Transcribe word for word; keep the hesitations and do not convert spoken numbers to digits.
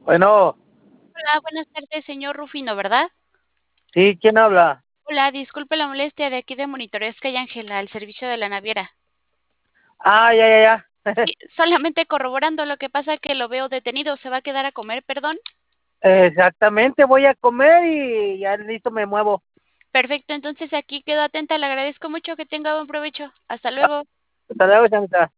Bueno, Hola, buenas tardes, señor Rufino, ¿verdad? sí, ¿quién habla? Hola, disculpe la molestia, de aquí de Monitoreo Sky Ángela, al servicio de la naviera. Ah, ya, ya, ya. Sí, solamente corroborando, lo que pasa que lo veo detenido, ¿se va a quedar a comer, perdón? Exactamente, voy a comer y ya listo me muevo. Perfecto, entonces aquí quedo atenta, le agradezco mucho, que tenga buen provecho. Hasta luego. Hasta luego, señorita.